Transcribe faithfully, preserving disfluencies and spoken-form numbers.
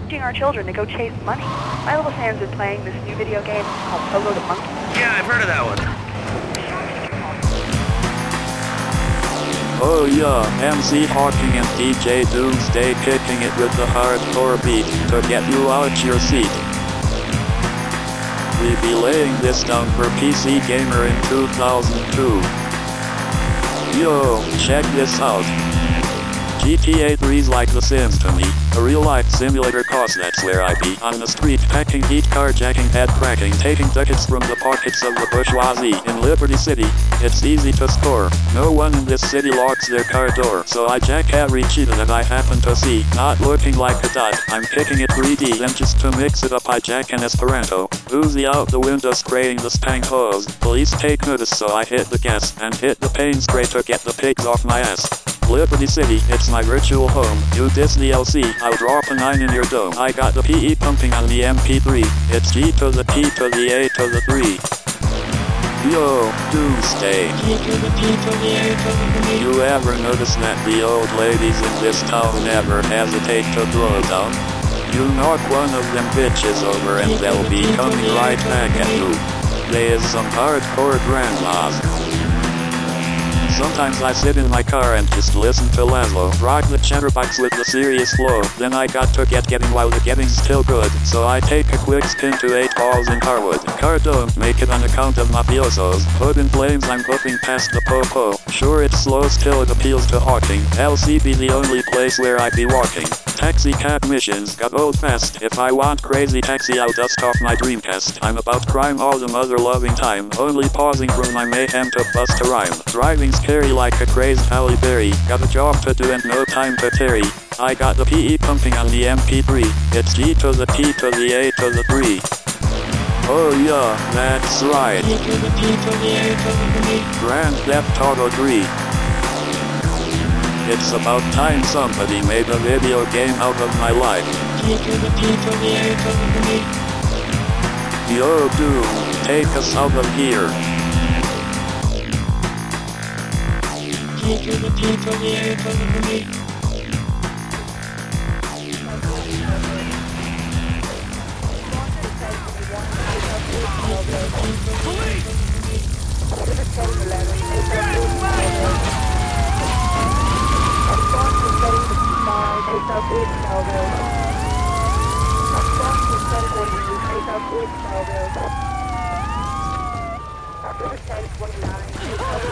teaching our children to go chase money. My little Sam's been playing this new video game called Pogo the Monkey. Yeah, I've heard of that one. Oh yeah, M C Hawking and D J Doomsday kicking it with the hardcore beat to get you out your seat. We be laying this down for P C Gamer in two thousand two. Yo, check this out. G T A three's like The Sims to me, a real-life simulator cause that's where I be on the street packing heat, carjacking, head cracking, taking ducats from the pockets of the bourgeoisie. In Liberty City, it's easy to score. No one in this city locks their car door, so I jack every cheetah that I happen to see. Not looking like a dot, I'm kicking it three D, then just to mix it up I jack an Esperanto. Uzi out the window spraying the spank hose. Police take notice, so I hit the gas and hit the paint spray to get the pigs off my ass. Liberty City, it's my virtual home. You diss the L C, I'll drop a nine in your dome. I got the P E pumping on the M P three. It's G to the T to the A to the three. Yo, Doomsday. G to the T to the A to the three. You ever notice that the old ladies in this town never hesitate to throw down? You knock one of them bitches over and they'll be coming right back at you. They is some hardcore grandmas. Sometimes I sit in my car and just listen to Laszlo rock the chatterbox with the serious flow. Then I got to get getting while the getting's still good, so I take a quick spin to eight balls in Carwood. Car don't make it on account of mafiosos. Hood in flames, I'm hooping past the po-po. Sure, it's slow, still it appeals to hawking. L C be the only place where I be walking. Taxi cab missions got old fast. If I want crazy taxi, I'll dust off my Dreamcast. I'm about crime all the mother loving time, only pausing from my mayhem to bust a rhyme. Driving scary like a crazed Halle Berry. Got a job to do and no time to tarry. I got the P E pumping on the M P three. It's G to the T to the A to the three. Oh yeah, that's right. G to the T to the A to the three. Grand Theft Auto three. It's about time somebody made a video game out of my life. G to the T to the A to the three. Yo, Doom, take us out of here. G to the T to the A to the three. After the ten twenty-nine,